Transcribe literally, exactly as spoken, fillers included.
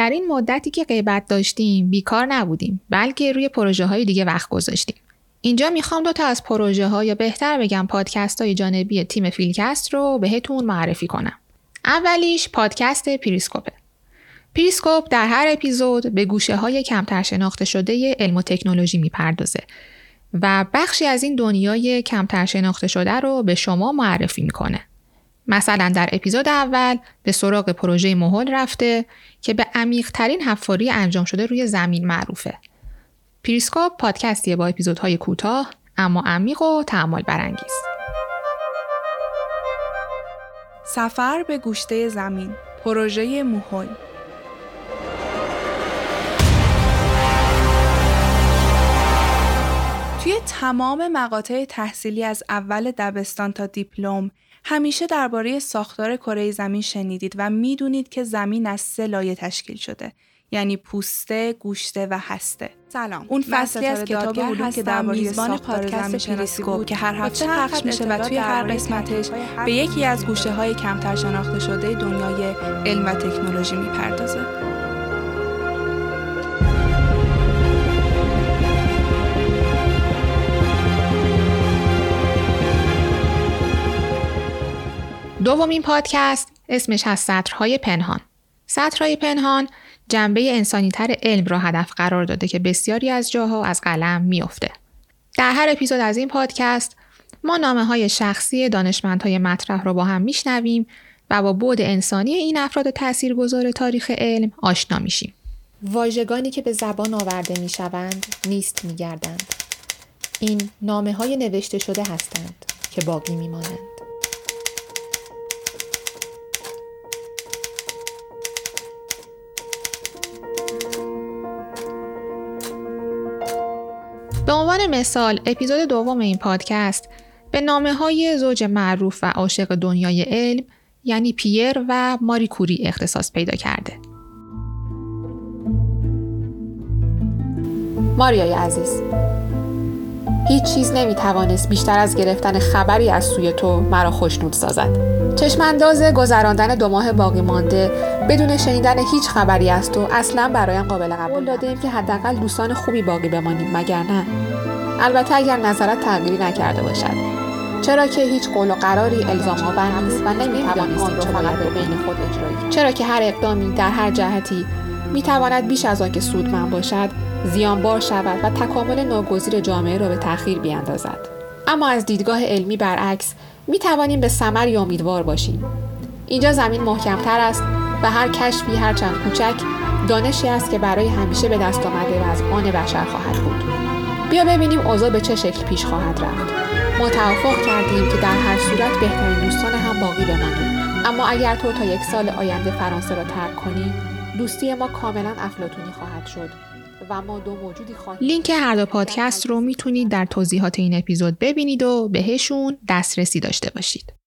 در این مدتی که غیبت داشتیم بیکار نبودیم، بلکه روی پروژه های دیگه وقت گذاشتیم. اینجا میخوام دو تا از پروژه ها یا بهتر بگم پادکست های جانبی تیم فیلکست رو بهتون معرفی کنم. اولیش پادکست پریسکوپه. پریسکوپ در هر اپیزود به گوشه های کمتر شناخته شده علم و تکنولوژی میپردازه و بخشی از این دنیای کمتر شناخته شده رو به شما معرفی میکنه. مثلا در اپیزود اول به سراغ پروژه مهل رفته که به عمیق‌ترین حفاری انجام شده روی زمین معروفه. پریسکوپ پادکستیه با اپیزودهای کوتاه اما عمیق و تأمل برانگیز. سفر به گوشته زمین، پروژه مهل. توی تمام مقاطع تحصیلی از اول دبستان تا دیپلم همیشه درباره ساختار کره زمین شنیدید و میدونید که زمین از سه لایه تشکیل شده، یعنی پوسته، گوشته و هسته. سلام. اون فصلی از کتاب علوم که درباره ساختار زمین پریسکوپ که هر هفته پخش میشه و توی هر قسمتش به یکی از گوشه‌های کمتر شناخته شده دنیای علم و تکنولوژی میپردازه. دومین پادکست اسمش هست سطرهای پنهان. سطرهای پنهان جنبه انسانی‌تر علم را هدف قرار داده که بسیاری از جاها از قلم میفته. در هر اپیزود از این پادکست ما نامه‌های شخصی دانشمندهای مطرح را با هم میشنویم و با بعد انسانی این افراد تاثیرگذار تاریخ علم آشنا میشیم. واژگانی که به زبان آورده میشوند نیست میگردند. این نامه‌های نوشته شده هستند که باقی میمانند. به عنوان مثال اپیزود دوم این پادکست به نامه‌های زوج معروف و عاشق دنیای علم یعنی پیر و ماری کوری اختصاص پیدا کرده. ماریای عزیز، هیچ چیز نمیتوانست بیشتر از گرفتن خبری از سوی تو مرا خوشنود سازد. چشمانداز گذراندن دو ماه باقی مانده بدون شنیدن هیچ خبری از تو اصلا برایم قابل قبول دادیم که حداقل دوستان خوبی باقی بمانیم، مگر نه؟ البته اگر نظرت تغییری نکرده باشد، چرا که هیچ قول و قراری الزام آور نیست و نمیتوانیم آن را فقط به بین خود اجرایی کنیم. چرا که هر اقدامی در هر جهتی میتواند بیش از آن که سودمند باشد زیانبار شود و تکامل ناگزیر جامعه را به تأخیر بیاندازد. اما از دیدگاه علمی برعکس می توانیم به ثمری امیدوار باشیم. اینجا زمین محکم‌تر است و هر کشفی هرچند کوچک دانشی است که برای همیشه به دست آمده و از آن بشر خواهد بود. بیا ببینیم اوضاع به چه شکل پیش خواهد رفت. ما توافق کردیم که در هر صورت بهترین دوستان هم باقی بمانیم. اما اگر تو تا یک سال آینده فرانسه را ترک کنی، دوستی ما کاملا افلاطونی خواهد شد و ما دو موجودی خواهیم. لینک هر دو پادکست رو میتونید در توضیحات این اپیزود ببینید و بهشون دسترسی داشته باشید.